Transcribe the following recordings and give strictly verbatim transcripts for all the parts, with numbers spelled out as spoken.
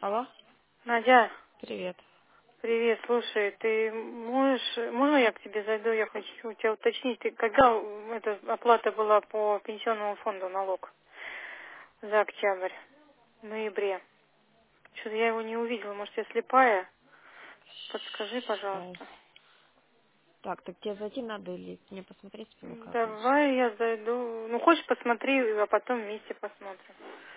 Алло? Надя, Привет. привет, слушай, ты можешь, можно я к тебе зайду, я хочу у тебя уточнить, ты когда эта оплата была по пенсионному фонду налог за октябрь, в ноябре? Что-то я его не увидела, может я слепая? Подскажи, Сейчас. пожалуйста. Так, так тебе зайти надо или мне посмотреть, или как лучше? Давай я зайду, ну хочешь посмотри, а потом вместе посмотрим.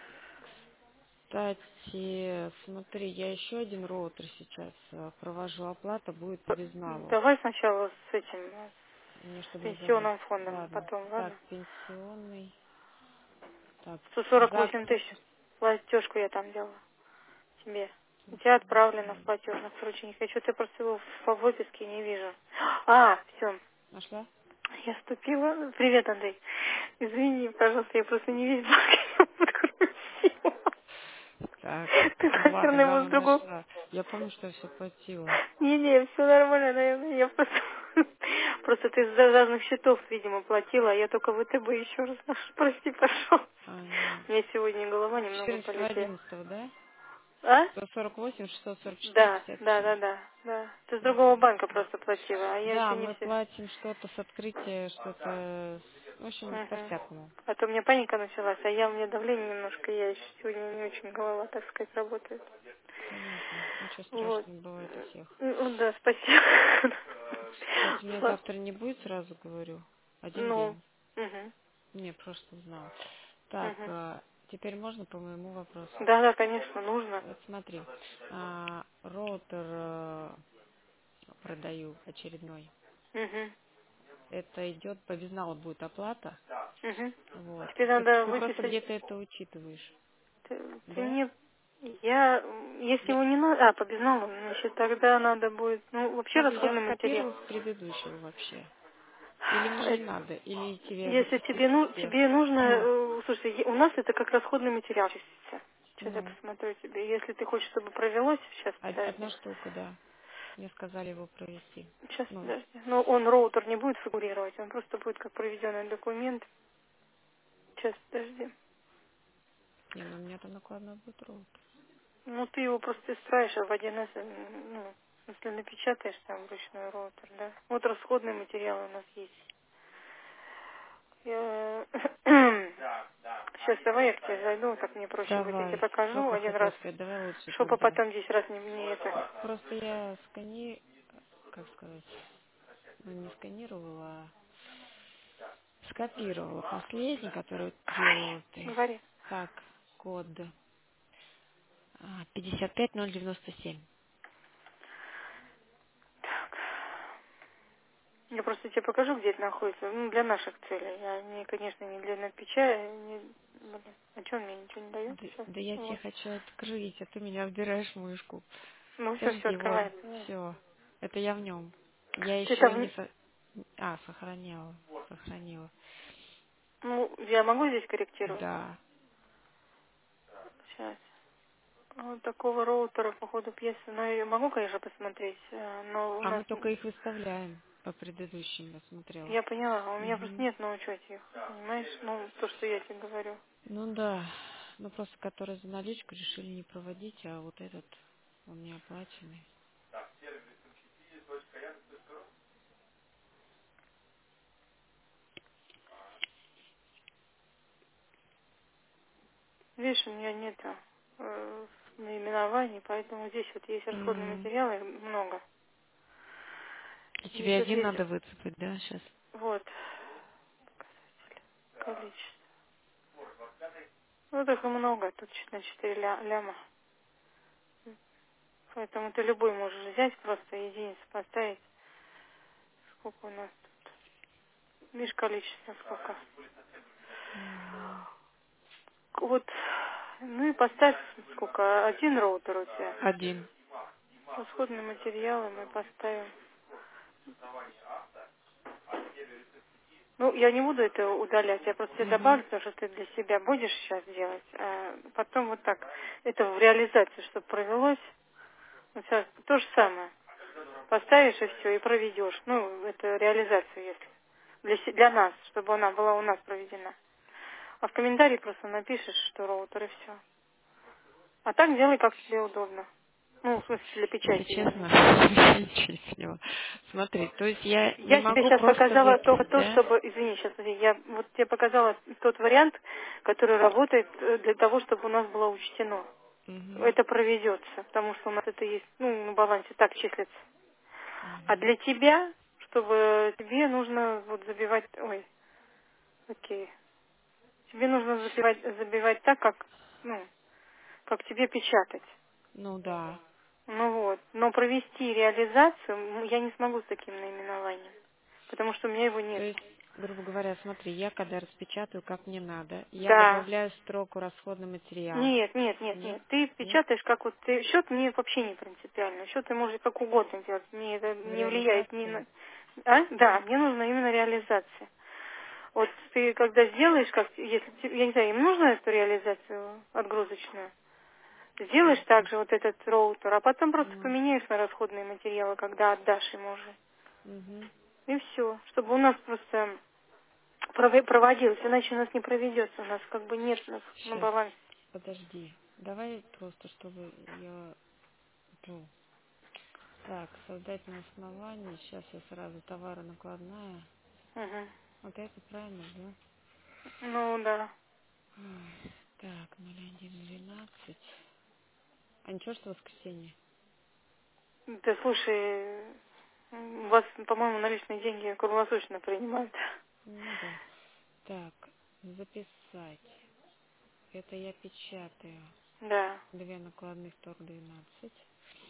Кстати, смотри, я еще один роутер сейчас э, провожу. Оплата будет по безналу. Давай сначала с этим, Мне с чтобы не забыть. пенсионным фондом, Ладно. потом, Так, ладно? пенсионный. Так, сто сорок за восемь тысяч, октябрь. платежку я там делала. Тебе. У тебя отправлено в восемь. платежных срочных. Я что-то просто его в в выписке не вижу. А, все. Нашла? Я вступила. Привет, Андрей. Извини, пожалуйста, я просто не весь банк подкрутила. Так, Ты, ну ладно, наверное, его с главное другого... нашла. Я помню, что я все платила. Не-не, все нормально, наверное. Я просто... Просто ты с разных счетов, видимо, платила, а я только в ВТБ еще раз. Прости, пожалуйста. А, нет. У меня сегодня голова немного четырнадцатого болит. одиннадцатого, да? А? сто сорок восемь, шестьсот сорок четыре, Да, пятьдесят да, да, семь. да, да. Ты с другого банка просто платила, а я Да, еще не мы все. платим что-то с открытия, что-то, с- в общем, Угу. по-всякому. А то у меня паника началась, а я у меня давление немножко, я еще сегодня не очень голова, так сказать, работает. Понятно. Ничего Вот. страшного, бывает у всех. Ну да, спасибо. Кстати, меня Сла- завтра не будет, сразу говорю. Один Ну, день. угу, Не, просто знал. Так, угу. а, теперь можно по моему вопросу? Да, да, конечно, нужно. Вот смотри, а, роутер э, продаю очередной. Угу, Это идет по безналу будет оплата. угу. Вот. Тебе Ты, надо ты просто выписать. где-то это учитываешь, Ты, ты да? мне... Я, м, если Я, его не надо... А, по безналу, значит, тогда надо будет... Ну, вообще смотри, я расходный материал. скопирую с предыдущего вообще. Или мне не надо, или тебе Если выпустить тебе, ну, всех. тебе нужно, э, слушай, е- у нас это как расходный материал чистится. Сейчас я Ну, посмотрю тебе. Если ты хочешь, чтобы провелось, сейчас, од- одна подожди. штука, да. Мне сказали его провести. Сейчас, Ну, подожди. Но он, роутер, не будет фигурировать, он просто будет как проведенный документ. Сейчас, подожди. не, ну у меня там накладной будет роутер. Ну, ты его просто строишь, а в один эс, м, ну, если напечатаешь там вручную роутер, да. Вот расходные материалы у нас есть. Я... Сейчас давай я к тебе зайду, так мне проще будет. Я тебе Давай. покажу Только один хотел раз, сказать, давай лучше чтобы тогда. потом десять раз не, не это. Просто я скани... Как сказать? Ну, не сканировала, а скопировала последний, который делала ты. Говори. Так, код а, пятьдесят пять ноль девяносто семь. Так. Я просто тебе покажу, где это находится. Ну, для наших целей. Я не, конечно, не для напечатания. Не... Блин. А что он мне ничего не дает Да, сейчас? да я тебе Вот. хочу открыть, а ты меня выбираешь мышку. Ну, все, все Подожди, вот, открывается. все. Это я в нем. Я Ты еще там... не... не- Со... А, сохраняла. Сохранила. Ну, я могу здесь корректировать? Да. Сейчас. Вот такого роутера, по ходу пьесы. Ну, я могу, конечно, посмотреть, э, но у А нас... мы только их выставляем по предыдущим, я смотрела. Я поняла, а у меня просто Мгм. нет на учете их, понимаешь? Ну, то, что я тебе говорю. Ну да. Ну просто которые за наличку решили не проводить, а вот этот, он не оплаченный. Видишь, у меня нет э, наименований, поэтому здесь вот есть расходные М. материалы много. И Здесь тебе вот один есть, надо выцепать, да, сейчас? вот, количество. Ну, так и много, тут чуть на четыре ля- ляма. Поэтому ты любой можешь взять, просто единицу поставить. Сколько у нас тут? Видишь, количество сколько? Мгм. Вот, ну и поставь сколько? Один роутер у тебя. Один. Расходные материалы мы поставим. Ну, я не буду это удалять, я просто тебе Угу. добавлю, потому что ты для себя будешь сейчас делать. А потом вот так, это в реализацию, чтобы провелось. Вот сейчас то же самое. Поставишь и все, и проведешь. Ну, это реализация, если. Для, се- для нас, чтобы она была у нас проведена. А в комментарии просто напишешь, что роутер, и все. А так делай, как тебе удобно. Ну, в смысле, для Если печати, я имею в честно, виду. я ничего не поняла. Смотри, то есть я не Я тебе могу сейчас просто показала только выписать, то, да? чтобы, извини, сейчас, смотри, я вот тебе показала тот вариант, который работает э, для того, чтобы у нас было учтено. Угу, Это проведется, потому что у нас это есть, ну, на балансе так числится. А угу. для тебя, чтобы тебе нужно вот забивать, ой, окей, тебе нужно забивать, забивать так, как, ну, как тебе печатать. Ну да. Ну вот, но провести реализацию м, я не смогу с таким наименованием, потому что у меня его То нет. есть, грубо говоря, смотри, я когда распечатаю, как мне надо, я Да. добавляю строку расходный материал. Нет, нет, нет, Нет? нет. Ты Нет? печатаешь, как вот ты. Счет мне вообще не принципиально. Счет ты можешь как угодно делать. Мне это В не влияет ни реализации? на. А? Да, Нет? мне нужна именно реализация. Вот ты когда сделаешь, как если те- я не знаю, им нужно эту реализацию отгрузочную, сделаешь М, также вот этот роутер, а потом просто Ну, поменяешь на расходные материалы, когда отдашь ему уже. угу. И все. Чтобы у нас просто пров- проводилось, иначе у нас не проведется. У нас как бы нет на, на Сейчас, балансе. подожди. Давай просто, чтобы я... ну, так, создать на основании. Сейчас я сразу товары накладная. Мгм. Вот это правильно, да? Ну да. М, Так, ноль один двенадцать. А ничего, что воскресенье? Да слушай, м, у вас, по-моему, наличные деньги круглосуточно принимают. Ну да. Так, записать. Это я печатаю. Да, Две накладных тор двенадцать.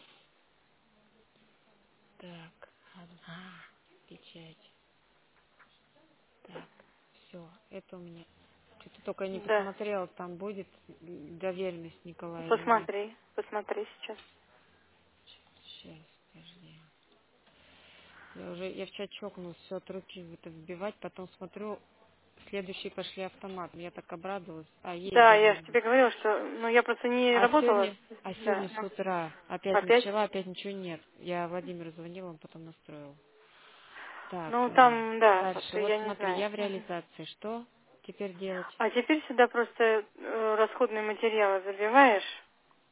Так, одна печать. Так, все. Это у меня. Что-то только я не да. посмотрела, там будет доверенность Николая или нет. Посмотри, посмотри сейчас. Сейчас, подожди. Я уже, я вчера чокнулась, все от руки в это вбивать, потом смотрю, следующие пошли автоматом. Я так обрадовалась. А, есть Да, я же доверенность. тебе говорила, что, ну, я просто не А работала. сегодня, а Да, сегодня с ну, утра опять опять? начала, опять ничего нет. Я Владимиру звонила, он потом настроил. Так, Ну, э, там, да, дальше. как-то Вот я не смотри, знаю. я в Мгм. реализации. Что теперь делать? А теперь сюда просто э, расходные материалы забиваешь.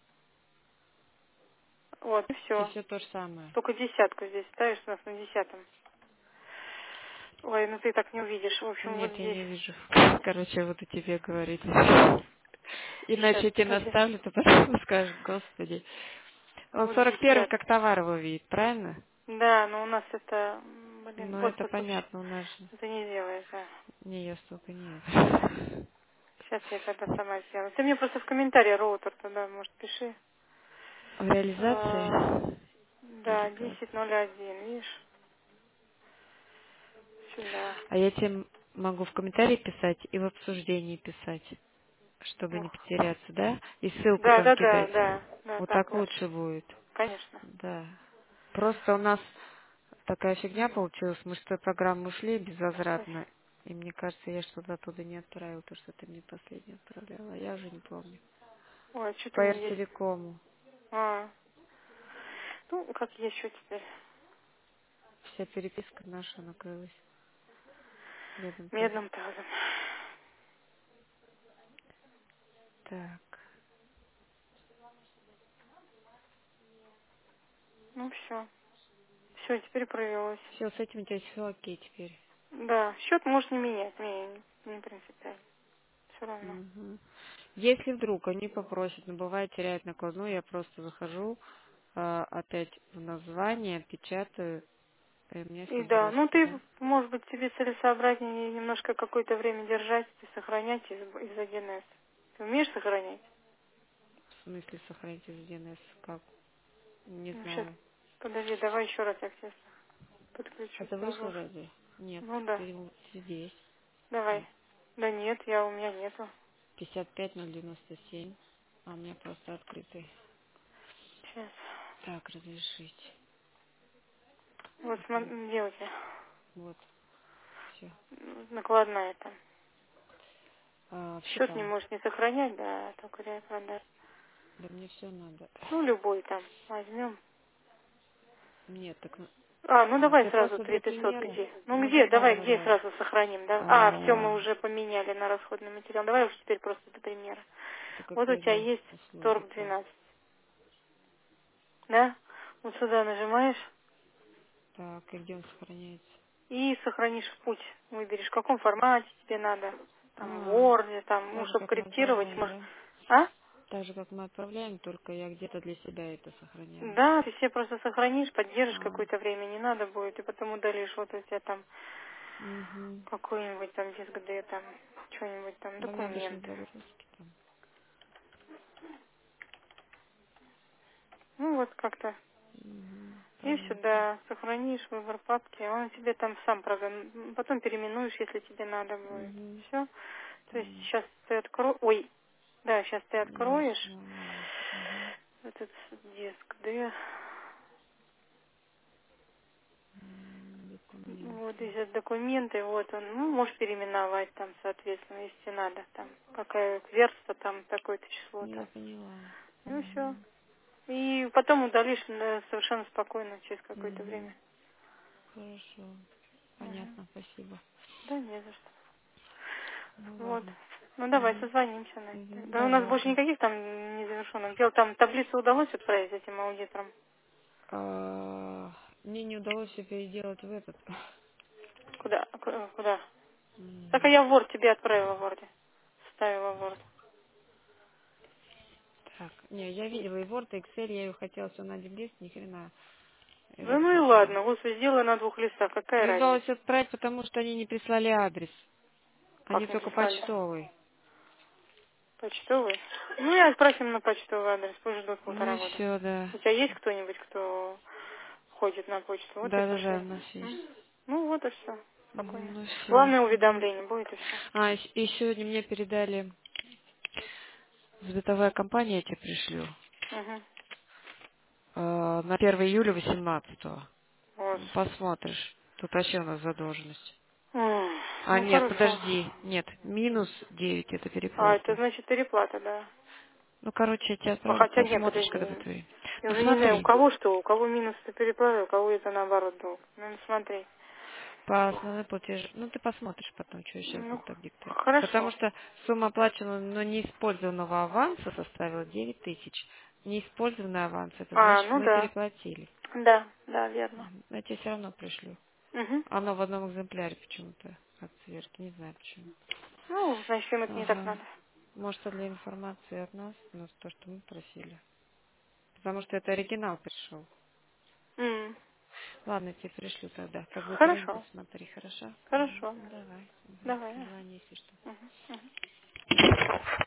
Вот, и И все. все то же самое. Только десятку здесь ставишь у нас на десятом. Ой, ну ты так не увидишь. В общем, вот Нет, я здесь. не вижу. Короче, я буду тебе говорить. Сейчас, Иначе я тебе подожди. наставлю, ты потом скажешь, господи. Он Вот сорок первый десятка. как товар его видит, правильно? Да, но у нас это, м, блин, Ну, вот это послушай, понятно, у нас же. это не делает, да. Не, я столько нет. Сейчас я тогда сама сделаю. Ты мне просто в комментарии роутер тогда, может, пиши. В реализации? А, Или да, как? десять ноль один, видишь, сюда. А я тебе могу в комментарии писать и в обсуждении писать, чтобы не Ух. потеряться, да? И ссылку Да, там да, да, кидать. да, да, Вот так так лучше, лучше будет. конечно. Да. Просто у нас такая фигня получилась. Мы с той программы ушли Ой. безвозвратно. И мне кажется, я что-то оттуда не отправила, то, что ты мне последний отправляла. Я уже не помню. Ой, что-то По у меня здесь. Эртелекому. А, ну, как еще теперь? Вся переписка наша накрылась медным тазом. Медным тазом. Так. Ну, все. Все, теперь провелось. Все, с этим у тебя все окей теперь. Да, счет можешь не менять, мне не принципиально. Все равно. Мгм. Если вдруг они попросят, но бывает теряют накладную, я просто захожу а, опять в название, печатаю, и у меня И все да, ну сбросится, ты, да? может быть, тебе целесообразнее немножко какое-то время держать и сохранять из, из один эс. Ты умеешь сохранять? В смысле сохранить из ди эн эс, как? Не Ну, сейчас, знаю. подожди, давай еще раз я к тебе А подключусь, ты вышла продолжу. разве? Нет, Ну да, ты здесь. давай. Вот. Да нет, я у меня нету. пятьдесят пять ноль девяносто семь. А у меня просто открытый. Сейчас. Так, разрешить. Вот Вот, смотри, где у тебя? вот, все. Накладная там. А, все Счет не там. можешь не сохранять, да, только репродаж. Да мне все надо. Ну, любой там возьмем. Нет, так ну, А, ну а, давай ты сразу просто три для пятьсот примера? где? Ну Ну где? давай, Давай, где давай. сразу сохраним, да? А, все, мы А, уже поменяли на расходный материал. Давай уж теперь просто для примера. Это Вот у какие тебя за есть торг услуги-то? двенадцать. Да? Вот сюда нажимаешь Так, и где он сохраняется? и сохранишь в путь. Выберешь, в каком формате тебе надо. Там в А, Word, там, ну, так же, чтобы как мы корректировать, отправляем, может. да? А? Так же, как мы отправляем, только я где-то для себя это сохраняю. Да, ты себе просто сохранишь, поддержишь А, какое-то время, не надо будет, и потом удалишь. Вот у тебя там угу. какой-нибудь там диск, где там что-нибудь там, Да у меня обычно документы. загрузки там. Ну вот как-то. Угу. И Понятно. сюда сохранишь выбор папки, он тебе там сам программ... Потом переименуешь, если тебе надо будет. Угу. Все. То есть Понятно. сейчас ты откроешь... Ой, да, сейчас ты откроешь Нажимаю. Угу. этот диск D. Вот Документы. здесь документы, вот он. Ну, можешь переименовать там, соответственно, если надо. Там какая верста, там такое-то Я число-то. поняла. Ну все. Угу. И потом удалишь э, совершенно спокойно через какое-то Угу. время. Хорошо. Мгм. Понятно, спасибо. Да, не за что. Ну Вот. ладно. Ну давай, Угу. созвонимся на это. Угу. Да у нас Давай, больше ага. никаких там незавершенных дел. Там таблицу удалось отправить этим аудиторам? А, мне не удалось все переделать в этот. Куда? Ку- Куда? Так а М, я в Word тебе отправила в Word. Ставила в Word. Так, не, я видела и Word, и Excel, я ее хотела все на один лист, ни хрена. Да Этот, ну и э, ладно, господи, сделай на двух листах, какая не удалось разница? отправить, потому что они не прислали адрес. Они Как не только прислали? почтовый. Почтовый? Ну и отправь им на почтовый адрес, пусть ждут Ну полтора и года. все, да. У тебя есть кто-нибудь, кто ходит на почту? Вот и Да-да-да, пошли. у нас есть. М? Ну вот и все. Спокойно. Мгм, ну все. Главное уведомление будет и все. А, и, с- и сегодня мне передали, световая компания я тебе пришлю, Угу. э, на первое июля восемнадцатого. Господи. Посмотришь. Тут вообще у нас задолженность. М, А, Ну нет, хорошо. подожди. Нет, минус девять это А, это переплата. значит переплата, да. Ну, короче, я тебе А отправлю, хотя нет, посмотришь, подожди. когда твои. Я Ну, уже не знаю, у смотри, кого что, у кого минус это переплата, у кого это наоборот долг. Надо смотреть. по основной платеж. Ну, ты посмотришь потом, что я сейчас Ну, буду так диктовать. Потому хорошо. что сумма оплаченного, но неиспользованного аванса составила девять тысяч. Неиспользованный аванс, это А, значит, ну мы да. переплатили. Да, да, верно. Мгм. Я тебе все равно пришлю. Угу. Оно в одном экземпляре почему-то от сверки, не знаю почему. Ну, значит, им это не так Ага. надо. Может, это для информации от нас, но то, что мы просили. Потому что это оригинал пришел. М, Ладно, я тебе пришлю тогда. Как будет время, Хорошо. смотри, хорошо? Хорошо. Мгм. Давай. Давай. Мгм. Звони, если что. Угу. Угу.